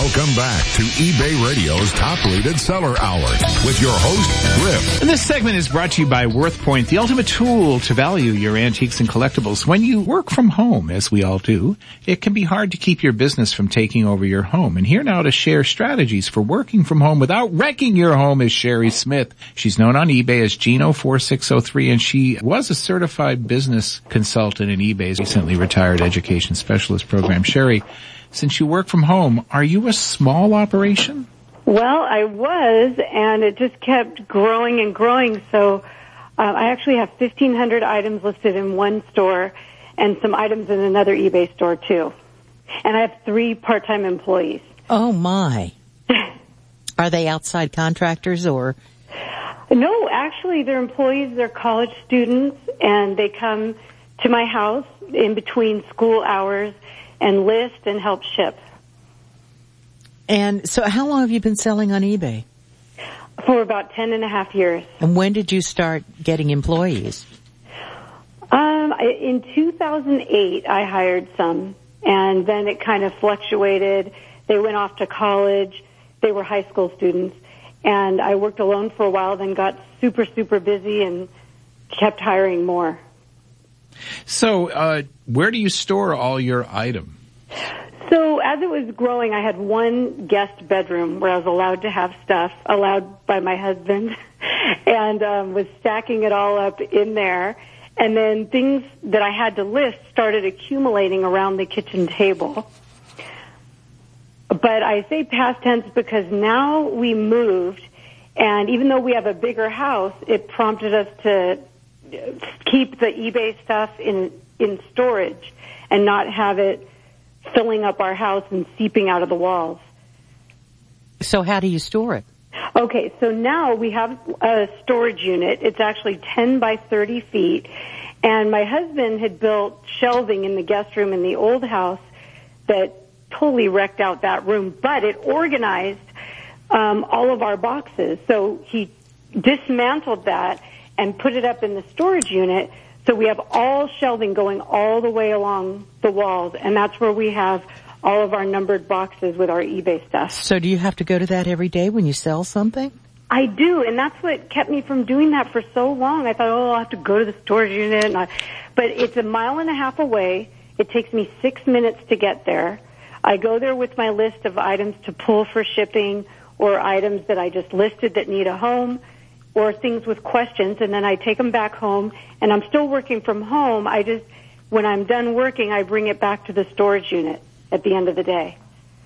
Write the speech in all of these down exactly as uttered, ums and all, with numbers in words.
Welcome back to eBay Radio's Top Rated Seller Hour with your host, Griff. And this segment is brought to you by WorthPoint, the ultimate tool to value your antiques and collectibles. When you work from home, as we all do, it can be hard to keep your business from taking over your home. And here now to share strategies for working from home without wrecking your home is Sherry Smith. She's known on eBay as Gino four six zero three, and she was a certified business consultant in eBay's recently retired education specialist program. Sherry, since you work from home, are you a small operation? Well, I was, and it just kept growing and growing. So uh, I actually have fifteen hundred items listed in one store and some items in another eBay store, too. And I have three part-time employees. Oh, my. Are they outside contractors or? No, actually, they're employees. They're college students, and they come to my house in between school hours and list and help ship. And so how long have you been selling on eBay? For about ten and a half years. And when did you start getting employees? Um, in two thousand eight, I hired some, and then it kind of fluctuated. They went off to college. They were high school students, and I worked alone for a while, then got super, super busy and kept hiring more. So, uh, where do you store all your items? So as it was growing, I had one guest bedroom where I was allowed to have stuff, allowed by my husband, and um, was stacking it all up in there. And then things that I had to list started accumulating around the kitchen table. But I say past tense because now we moved, and even though we have a bigger house, it prompted us to keep the eBay stuff in in storage and not have it filling up our house and seeping out of the walls. So how do you store it? Okay, so now we have a storage unit. It's actually ten by thirty feet, and my husband had built shelving in the guest room in the old house that totally wrecked out that room, but it organized um, all of our boxes. So he dismantled that and put it up in the storage unit, so we have all shelving going all the way along the walls, and that's where we have all of our numbered boxes with our eBay stuff. So do you have to go to that every day when you sell something? I do, and that's what kept me from doing that for so long. I thought, oh, I'll have to go to the storage unit. And I, but it's a mile and a half away. It takes me six minutes to get there. I go there with my list of items to pull for shipping or items that I just listed that need a home, or things with questions, and then I take them back home, and I'm still working from home. I just, when I'm done working, I bring it back to the storage unit at the end of the day.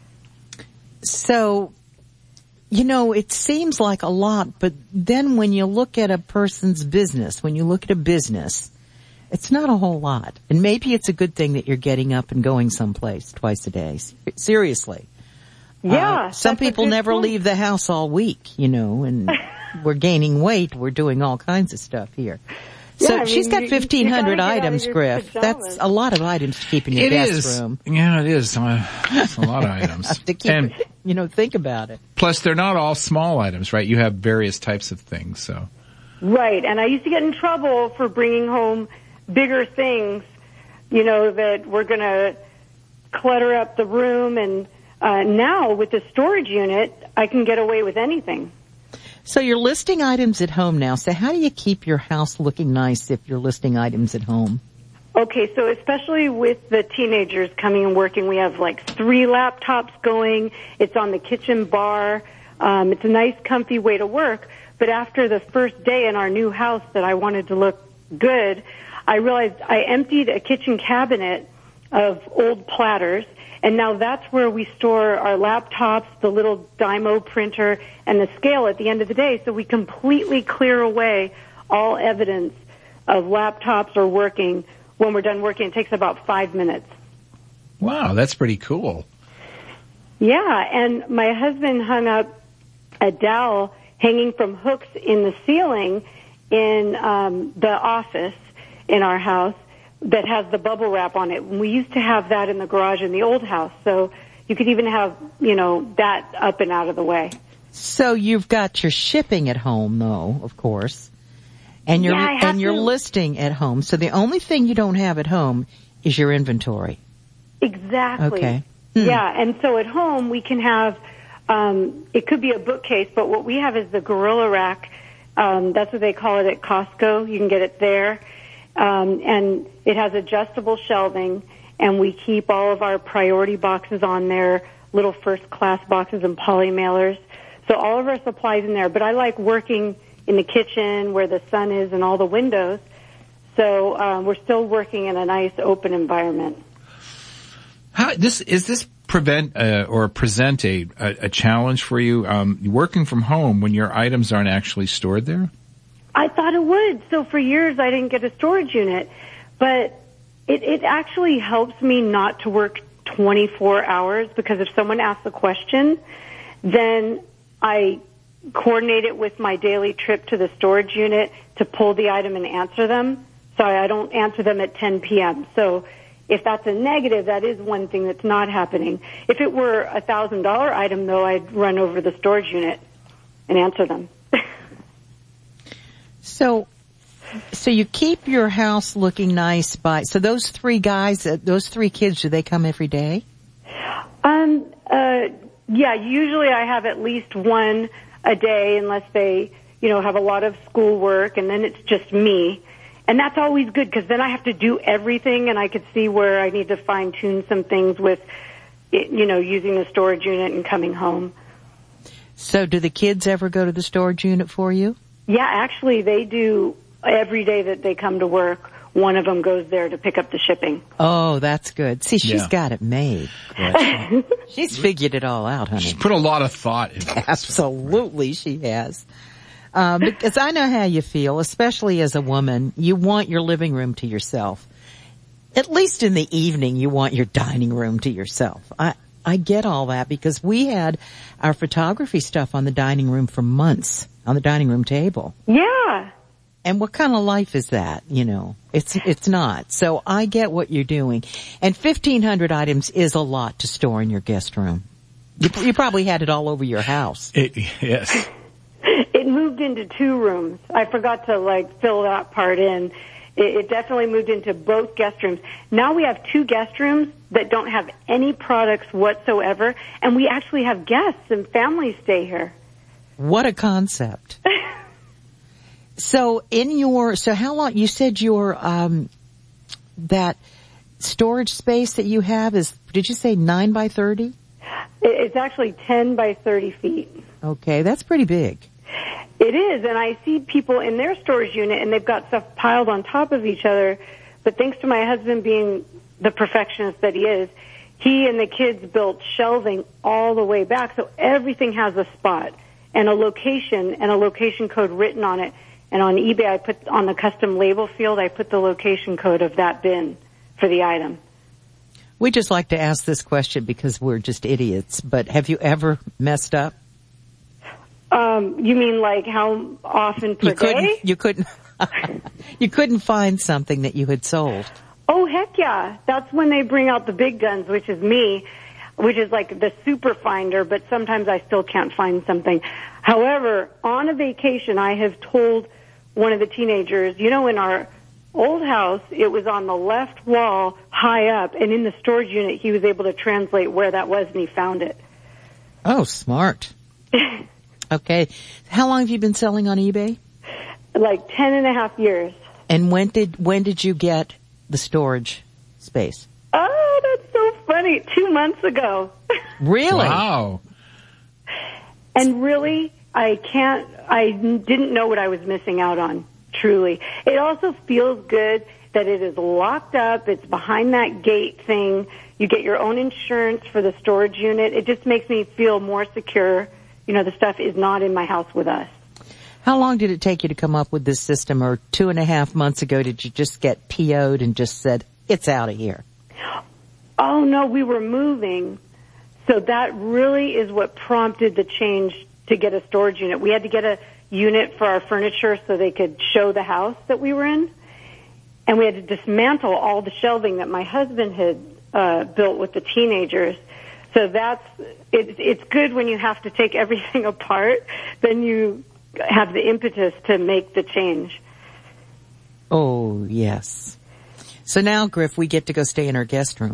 So, you know, it seems like a lot, but then when you look at a person's business, when you look at a business, it's not a whole lot. And maybe it's a good thing that you're getting up and going someplace twice a day. Seriously. Yeah. Uh, some people never point. leave the house all week, you know, and we're gaining weight. We're doing all kinds of stuff here. So yeah, I she's mean, got fifteen hundred items, Griff. Pajamas. That's a lot of items to keep in your It guest is. room. Yeah, it is. Uh, It's a lot of items. to keep and it, you know, think about it. plus, they're not all small items, right? You have various types of things, so. Right, and I used to get in trouble for bringing home bigger things, you know, that we're going to clutter up the room, and uh, now with the storage unit, I can get away with anything. So you're listing items at home now. So how do you keep your house looking nice if you're listing items at home? Okay, so especially with the teenagers coming and working, we have like three laptops going. It's on the kitchen bar. Um, it's a nice, comfy way to work. But after the first day in our new house that I wanted to look good, I realized I emptied a kitchen cabinet of old platters, and now that's where we store our laptops, the little Dymo printer, and the scale at the end of the day, so we completely clear away all evidence of laptops or working. When we're done working, it takes about five minutes. Wow, that's pretty cool. Yeah, and my husband hung up a dowel hanging from hooks in the ceiling in um, the office in our house that has the bubble wrap on it. We used to have that in the garage in the old house, so you could even have, you know, that up and out of the way. So you've got your shipping at home, though, of course, and you're yeah, I have and you're to... listing at home. So the only thing you don't have at home is your inventory. Exactly. Okay. Hmm. Yeah, and so at home we can have, um, it could be a bookcase, but what we have is the Gorilla Rack. Um, that's what they call it at Costco. You can get it there. Um, and it has adjustable shelving, and we keep all of our priority boxes on there, little first-class boxes and poly mailers. So all of our supplies in there. But I like working in the kitchen where the sun is and all the windows. So um, we're still working in a nice open environment. How this is this prevent uh, or present a, a, a challenge for you um, working from home when your items aren't actually stored there? I thought it would. So for years I didn't get a storage unit, but it, it actually helps me not to work twenty-four hours, because if someone asks a question, then I coordinate it with my daily trip to the storage unit to pull the item and answer them. So I don't answer them at ten p.m. So if that's a negative, that is one thing that's not happening. If it were a one thousand dollars item, though, I'd run over the storage unit and answer them. So, so you keep your house looking nice by, so those three guys, uh, those three kids, do they come every day? Um, uh, yeah, usually I have at least one a day, unless they, you know, have a lot of schoolwork, and then it's just me. And that's always good, because then I have to do everything, and I could see where I need to fine-tune some things with, you know, using the storage unit and coming home. So do the kids ever go to the storage unit for you? Yeah, actually, they do. Every day that they come to work, one of them goes there to pick up the shipping. Oh, that's good. See, she's Yeah. got it made. Right. She's figured it all out, honey. She's put a lot of thought into it. Absolutely, she has. Um, because I know how you feel, especially as a woman. You want your living room to yourself. At least in the evening, you want your dining room to yourself. I, I get all that, because we had our photography stuff on the dining room for months, on the dining room table. Yeah. And what kind of life is that? You know, it's, it's not. So I get what you're doing. And fifteen hundred items is a lot to store in your guest room. You, you probably had it all over your house. It, yes. It moved into two rooms. I forgot to, like, fill that part in. It, it definitely moved into both guest rooms. Now we have two guest rooms that don't have any products whatsoever, and we actually have guests and families stay here. What a concept. So in your, so how long, you said your, um, that storage space that you have is, did you say nine by thirty? It's actually ten by thirty feet. Okay, that's pretty big. It is, and I see people in their storage unit, and they've got stuff piled on top of each other. But thanks to my husband being the perfectionist that he is, he and the kids built shelving all the way back, so everything has a spot and a location and a location code written on it. And on eBay, I put on the custom label field, I put the location code of that bin for the item. We just like to ask this question because we're just idiots, but have you ever messed up? Um, you mean like how often per you couldn't, day? You couldn't, you couldn't find something that you had sold. Oh, heck yeah. That's when they bring out the big guns, which is me, which is like the super finder, but sometimes I still can't find something. However, on a vacation, I have told one of the teenagers, you know, in our old house, it was on the left wall high up, and in the storage unit, he was able to translate where that was, and he found it. Oh, smart. Okay. How long have you been selling on eBay? Like ten and a half years. And when did, when did you get the storage space? Oh, that's so funny. Two months ago. Really? Wow. And really, I can't, I didn't know what I was missing out on, truly. It also feels good that it is locked up. It's behind that gate thing. You get your own insurance for the storage unit. It just makes me feel more secure. You know, the stuff is not in my house with us. How long did it take you to come up with this system, or two and a half months ago did you just get P O'd and just said, it's out of here? Oh, no, we were moving. So that really is what prompted the change to get a storage unit. We had to get a unit for our furniture so they could show the house that we were in. And we had to dismantle all the shelving that my husband had uh, built with the teenagers. So that's, it, it's good when you have to take everything apart, then you have the impetus to make the change. Oh, yes. So now, Griff, we get to go stay in our guest room.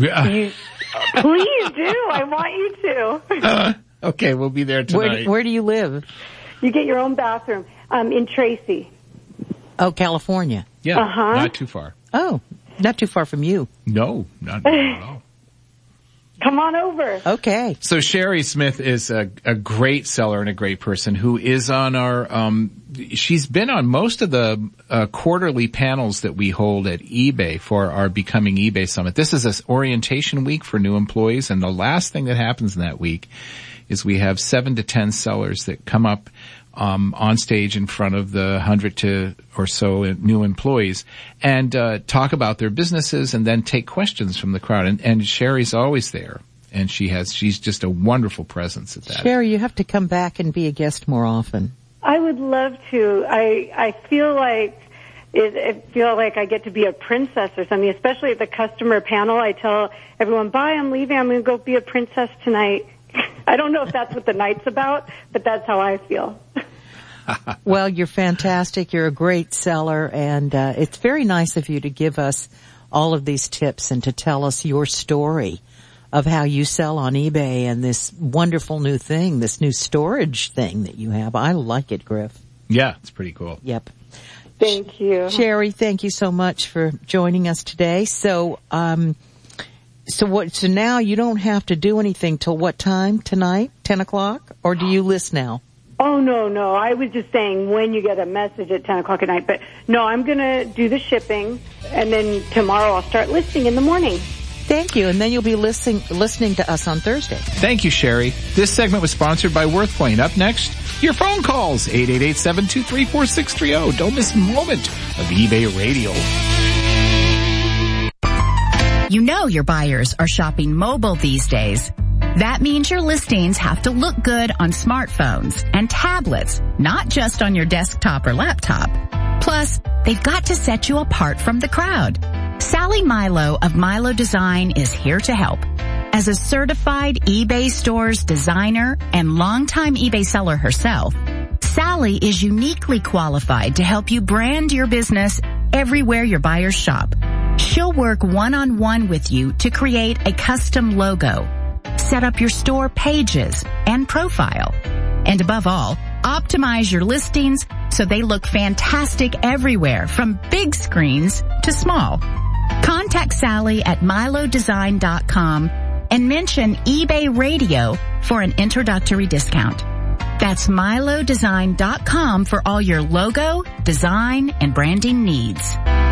Yeah. You, please do. I want you to. Uh, okay, we'll be there tonight. Where do, where do you live? You get your own bathroom um, in Tracy. Oh, California. Yeah, Uh-huh. not too far. Oh, not too far from you. No, not at all. Come on over. Okay. So Sherry Smith is a, a great seller and a great person who is on our, um, she's been on most of the uh, quarterly panels that we hold at eBay for our Becoming eBay Summit. This is an orientation week for new employees, and the last thing that happens in that week is we have seven to ten sellers that come up um on stage in front of the hundred to or so new employees and uh talk about their businesses and then take questions from the crowd. And, and Sherry's always there, and she has she's just a wonderful presence at that. Sherry, you have to come back and be a guest more often. I would love to. I I feel like it, I feel like I get to be a princess or something, especially at the customer panel. I tell everyone, bye, I'm leaving. I'm going to go be a princess tonight. I don't know if that's what the night's about, but that's how I feel. Well, you're fantastic. You're a great seller, and uh, it's very nice of you to give us all of these tips and to tell us your story of how you sell on eBay and this wonderful new thing, this new storage thing that you have. I like it, Griff. Yeah, it's pretty cool. Yep. Thank you. Sherry, thank you so much for joining us today. So, um, so what, so now you don't have to do anything till what time tonight? ten o'clock? Or do you list now? Oh, no, no. I was just saying when you get a message at ten o'clock at night. But no, I'm going to do the shipping, and then tomorrow I'll start listing in the morning. Thank you. And then you'll be listening, listening to us on Thursday. Thank you, Sherry. This segment was sponsored by WorthPoint. Up next, your phone calls, eight eight eight, seven two three, four six three zero. Don't miss a moment of eBay Radio. You know your buyers are shopping mobile these days. That means your listings have to look good on smartphones and tablets, not just on your desktop or laptop. Plus, they've got to set you apart from the crowd. Sally Milo of Milo Design is here to help. As a certified eBay Stores designer and longtime eBay seller herself, Sally is uniquely qualified to help you brand your business everywhere your buyers shop. She'll work one-on-one with you to create a custom logo, set up your store pages and profile, and above all, optimize your listings so they look fantastic everywhere, from big screens to small. Contact Sally at milo design dot com and mention eBay Radio for an introductory discount. That's milo design dot com for all your logo, design, and branding needs.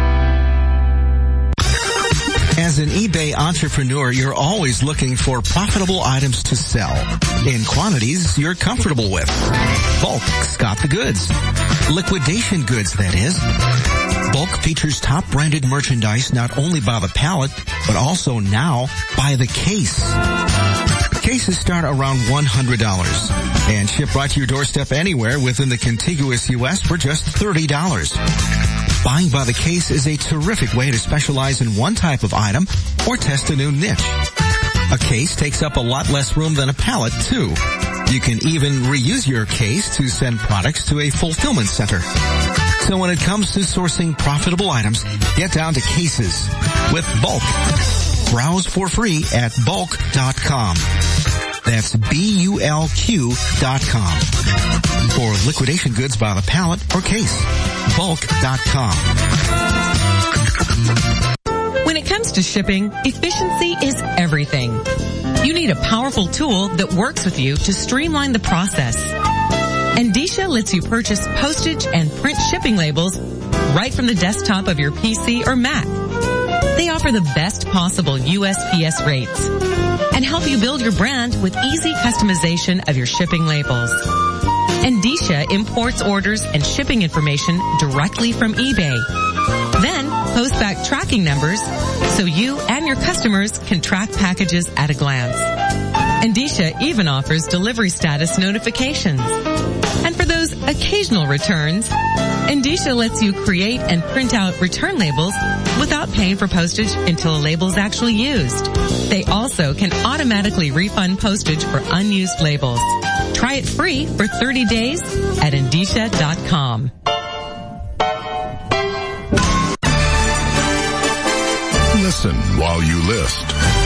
As an eBay entrepreneur, you're always looking for profitable items to sell in quantities you're comfortable with. Bulk's got the goods. Liquidation goods, that is. Bulk features top branded merchandise not only by the pallet, but also now by the case. Cases start around one hundred dollars and ship right to your doorstep anywhere within the contiguous U S for just thirty dollars. Buying by the case is a terrific way to specialize in one type of item or test a new niche. A case takes up a lot less room than a pallet, too. You can even reuse your case to send products to a fulfillment center. So when it comes to sourcing profitable items, get down to cases with Bulk. Browse for free at bulk dot com. That's B U L Q dot com. For liquidation goods by the pallet or case, bulk dot com. When it comes to shipping, efficiency is everything. You need a powerful tool that works with you to streamline the process. Endicia lets you purchase postage and print shipping labels right from the desktop of your P C or Mac. They offer the best possible U S P S rates and help you build your brand with easy customization of your shipping labels. Endicia imports orders and shipping information directly from eBay. Then post back tracking numbers so you and your customers can track packages at a glance. Endicia even offers delivery status notifications. And for those occasional returns, Endicia lets you create and print out return labels without paying for postage until a label is actually used. They also can automatically refund postage for unused labels. Try it free for thirty days at endicia dot com. Listen while you list.